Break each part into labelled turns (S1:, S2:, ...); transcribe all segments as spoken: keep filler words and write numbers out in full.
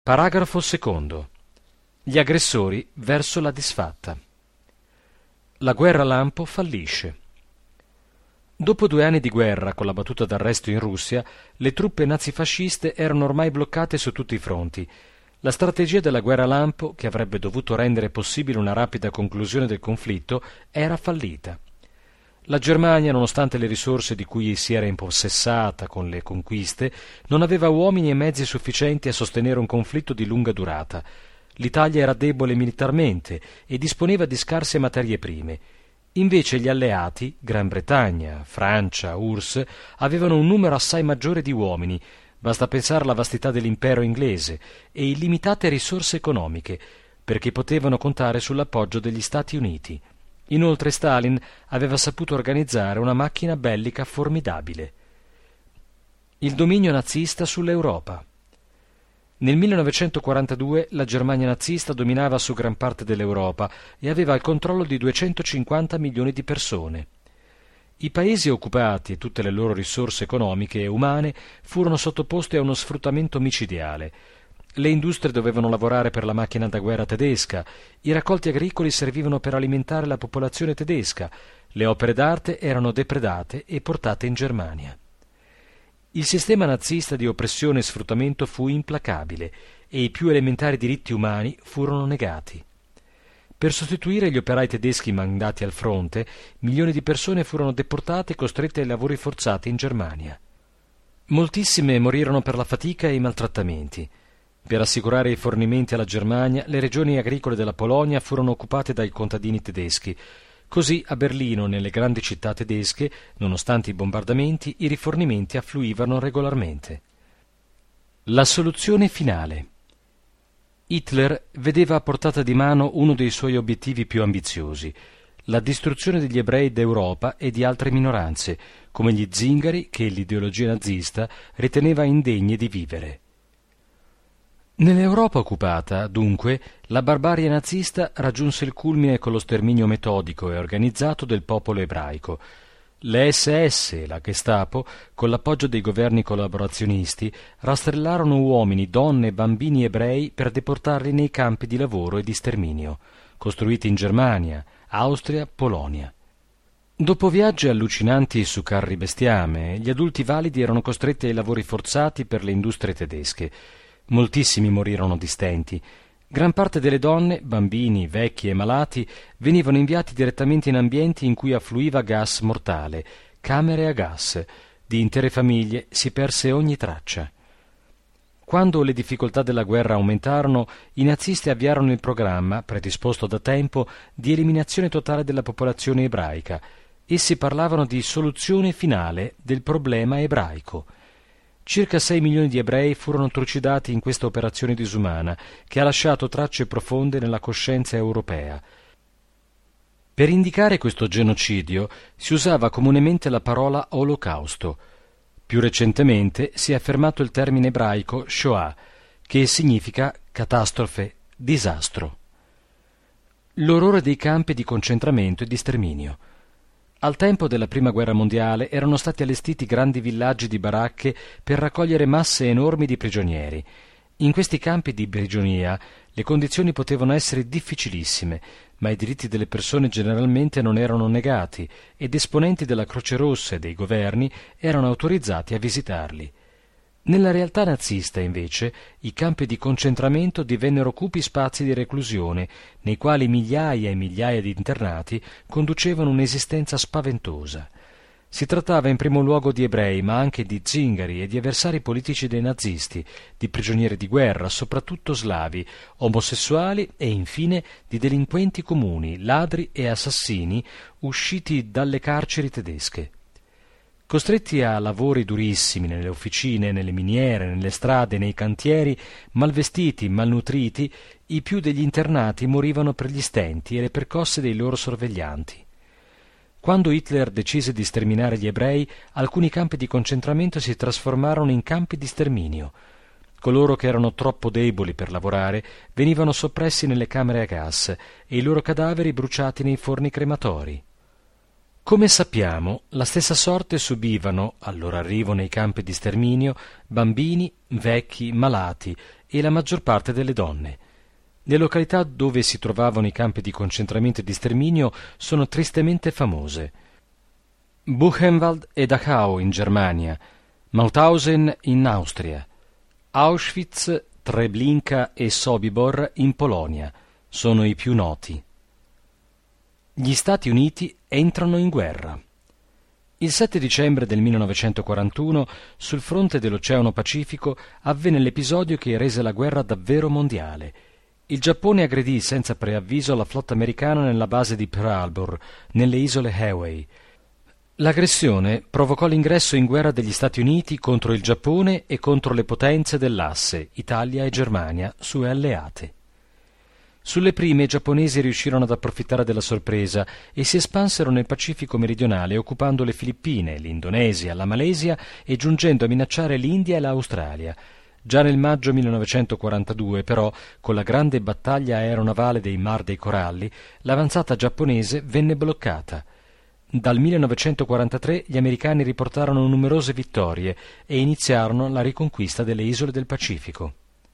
S1: Paragrafo secondo. Gli aggressori verso la disfatta. La guerra lampo fallisce. Dopo due anni di guerra, con la battuta d'arresto in Russia, le truppe nazifasciste erano ormai bloccate su tutti i fronti. La strategia della guerra lampo, che avrebbe dovuto rendere possibile una rapida conclusione del conflitto, era fallita. La Germania, nonostante le risorse di cui si era impossessata con le conquiste, non aveva uomini e mezzi sufficienti a sostenere un conflitto di lunga durata. L'Italia era debole militarmente e disponeva di scarse materie prime. Invece gli alleati, Gran Bretagna, Francia, U R S S, avevano un numero assai maggiore di uomini, basta pensare alla vastità dell'impero inglese, e illimitate risorse economiche, perché potevano contare sull'appoggio degli Stati Uniti. Inoltre Stalin aveva saputo organizzare una macchina bellica formidabile. Il dominio nazista sull'Europa. Nel millenovecentoquarantadue la Germania nazista dominava su gran parte dell'Europa e aveva il controllo di duecentocinquanta milioni di persone. I paesi occupati e tutte le loro risorse economiche e umane furono sottoposti a uno sfruttamento micidiale. Le industrie dovevano lavorare per la macchina da guerra tedesca, i raccolti agricoli servivano per alimentare la popolazione tedesca, le opere d'arte erano depredate e portate in Germania. Il sistema nazista di oppressione e sfruttamento fu implacabile e i più elementari diritti umani furono negati. Per sostituire gli operai tedeschi mandati al fronte, milioni di persone furono deportate e costrette ai lavori forzati in Germania. Moltissime morirono per la fatica e i maltrattamenti. Per assicurare i fornimenti alla Germania, le regioni agricole della Polonia furono occupate dai contadini tedeschi. Così a Berlino, nelle grandi città tedesche, nonostante i bombardamenti, i rifornimenti affluivano regolarmente. La soluzione finale. Hitler vedeva a portata di mano uno dei suoi obiettivi più ambiziosi, la distruzione degli ebrei d'Europa e di altre minoranze, come gli zingari che l'ideologia nazista riteneva indegne di vivere. Nell'Europa occupata, dunque, la barbarie nazista raggiunse il culmine con lo sterminio metodico e organizzato del popolo ebraico. Le esse esse e la Gestapo, con l'appoggio dei governi collaborazionisti, rastrellarono uomini, donne e bambini ebrei per deportarli nei campi di lavoro e di sterminio, costruiti in Germania, Austria, Polonia. Dopo viaggi allucinanti su carri bestiame, gli adulti validi erano costretti ai lavori forzati per le industrie tedesche. Moltissimi morirono di stenti. Gran parte delle donne, bambini, vecchi e malati venivano inviati direttamente in ambienti in cui affluiva gas mortale, camere a gas. Di intere famiglie si perse ogni traccia. Quando le difficoltà della guerra aumentarono, i nazisti avviarono il programma, predisposto da tempo, di eliminazione totale della popolazione ebraica. Essi parlavano di soluzione finale del problema ebraico. Circa sei milioni di ebrei furono trucidati in questa operazione disumana, che ha lasciato tracce profonde nella coscienza europea. Per indicare questo genocidio si usava comunemente la parola olocausto. Più recentemente si è affermato il termine ebraico Shoah, che significa catastrofe, disastro. L'orrore dei campi di concentramento e di sterminio. Al tempo della Prima Guerra Mondiale erano stati allestiti grandi villaggi di baracche per raccogliere masse enormi di prigionieri. In questi campi di prigionia le condizioni potevano essere difficilissime, ma i diritti delle persone generalmente non erano negati ed esponenti della Croce Rossa e dei governi erano autorizzati a visitarli. Nella realtà nazista, invece, i campi di concentramento divennero cupi spazi di reclusione, nei quali migliaia e migliaia di internati conducevano un'esistenza spaventosa. Si trattava in primo luogo di ebrei, ma anche di zingari e di avversari politici dei nazisti, di prigionieri di guerra, soprattutto slavi, omosessuali e infine di delinquenti comuni, ladri e assassini usciti dalle carceri tedesche. Costretti a lavori durissimi nelle officine, nelle miniere, nelle strade, nei cantieri, malvestiti, malnutriti, i più degli internati morivano per gli stenti e le percosse dei loro sorveglianti. Quando Hitler decise di sterminare gli ebrei, alcuni campi di concentramento si trasformarono in campi di sterminio. Coloro che erano troppo deboli per lavorare venivano soppressi nelle camere a gas e i loro cadaveri bruciati nei forni crematori. Come sappiamo, la stessa sorte subivano, al loro arrivo nei campi di sterminio, bambini, vecchi, malati e la maggior parte delle donne. Le località dove si trovavano i campi di concentramento e di sterminio sono tristemente famose. Buchenwald e Dachau in Germania, Mauthausen in Austria, Auschwitz, Treblinka e Sobibor in Polonia sono i più noti. Gli Stati Uniti entrano in guerra. Il sette dicembre del millenovecentoquarantuno, sul fronte dell'Oceano Pacifico, avvenne l'episodio che rese la guerra davvero mondiale. Il Giappone aggredì senza preavviso la flotta americana nella base di Pearl Harbor, nelle isole Hawaii. L'aggressione provocò l'ingresso in guerra degli Stati Uniti contro il Giappone e contro le potenze dell'asse, Italia e Germania, sue alleate. Sulle prime i giapponesi riuscirono ad approfittare della sorpresa e si espansero nel Pacifico meridionale occupando le Filippine, l'Indonesia, la Malesia e giungendo a minacciare l'India e l'Australia. Già nel maggio millenovecentoquarantadue, però, con la grande battaglia aeronavale dei Mar dei Coralli, l'avanzata giapponese venne bloccata. Dal millenovecentoquarantatré gli americani riportarono numerose vittorie e iniziarono la riconquista delle isole del Pacifico.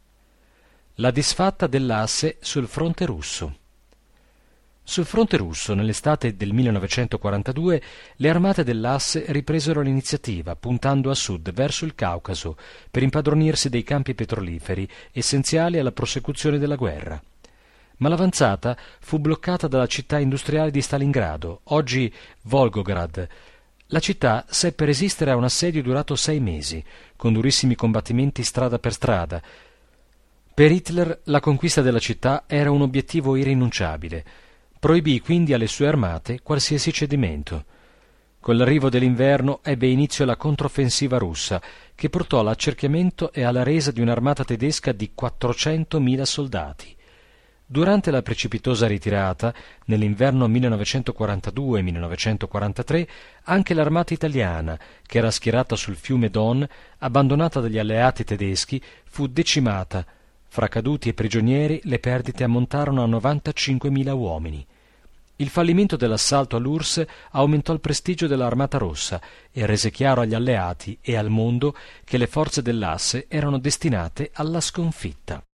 S1: La disfatta dell'asse sul fronte russo. Sul fronte russo, nell'estate del millenovecentoquarantadue, le armate dell'asse ripresero l'iniziativa, puntando a sud verso il Caucaso, per impadronirsi dei campi petroliferi, essenziali alla prosecuzione della guerra. Ma l'avanzata fu bloccata dalla città industriale di Stalingrado, oggi Volgograd. La città seppe resistere a un assedio durato sei mesi, con durissimi combattimenti strada per strada. Per Hitler la conquista della città era un obiettivo irrinunciabile. Proibì quindi alle sue armate qualsiasi cedimento. Con l'arrivo dell'inverno ebbe inizio la controffensiva russa, che portò all'accerchiamento e alla resa di un'armata tedesca di quattrocentomila soldati. Durante la precipitosa ritirata, nell'inverno millenovecentoquarantadue millenovecentoquarantatré, anche l'armata italiana, che era schierata sul fiume Don, abbandonata dagli alleati tedeschi, fu decimata. Fra caduti e prigionieri le perdite ammontarono a novantacinquemila uomini. Il fallimento dell'assalto all'U R S S aumentò il prestigio dell'Armata Rossa e rese chiaro agli alleati e al mondo che le forze dell'asse erano destinate alla sconfitta.